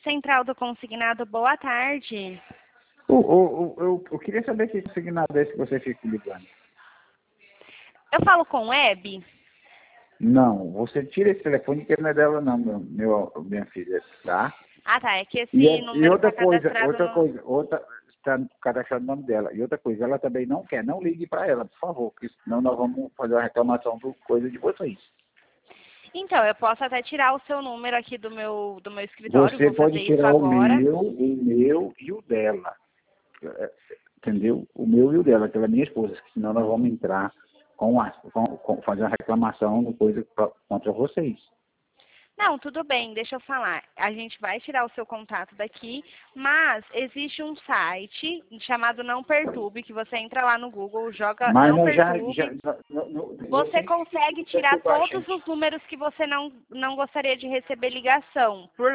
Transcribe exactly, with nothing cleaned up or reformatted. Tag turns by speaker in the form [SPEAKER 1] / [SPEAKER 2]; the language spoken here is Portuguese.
[SPEAKER 1] Central do Consignado, boa tarde.
[SPEAKER 2] O, o, o, eu, eu queria saber que consignado é esse que você fica ligando.
[SPEAKER 1] Eu falo com Web?
[SPEAKER 2] Não, você tira esse telefone que não é dela não, meu, meu, minha filha, tá?
[SPEAKER 1] Ah, tá. É que esse
[SPEAKER 2] E, é- e
[SPEAKER 1] número
[SPEAKER 2] outra
[SPEAKER 1] está
[SPEAKER 2] coisa,
[SPEAKER 1] cadastrado
[SPEAKER 2] outra
[SPEAKER 1] no...
[SPEAKER 2] coisa, outra, está cadastrado o nome dela. E outra coisa, ela também não quer, não ligue para ela, por favor, porque senão nós vamos fazer uma reclamação do coisa de vocês.
[SPEAKER 1] Então, eu posso até tirar o seu número aqui do meu, do meu escritório,
[SPEAKER 2] Você
[SPEAKER 1] vou fazer
[SPEAKER 2] pode
[SPEAKER 1] isso
[SPEAKER 2] tirar o
[SPEAKER 1] agora.
[SPEAKER 2] meu, o meu e o dela. É, entendeu? O meu e o dela, que ela é minha esposa, senão nós vamos entrar com, a, com, com fazer uma reclamação no coisa pra, contra vocês.
[SPEAKER 1] Não, tudo bem, deixa eu falar. A gente vai tirar o seu contato daqui, mas existe um site chamado Não Perturbe, que você entra lá no Google, joga
[SPEAKER 2] Mas
[SPEAKER 1] Não
[SPEAKER 2] nós já,
[SPEAKER 1] Perturbe.
[SPEAKER 2] já no, no,
[SPEAKER 1] Você consegue tirar
[SPEAKER 2] perturbar a
[SPEAKER 1] todos
[SPEAKER 2] gente.
[SPEAKER 1] os números que você não, não gostaria de receber ligação, por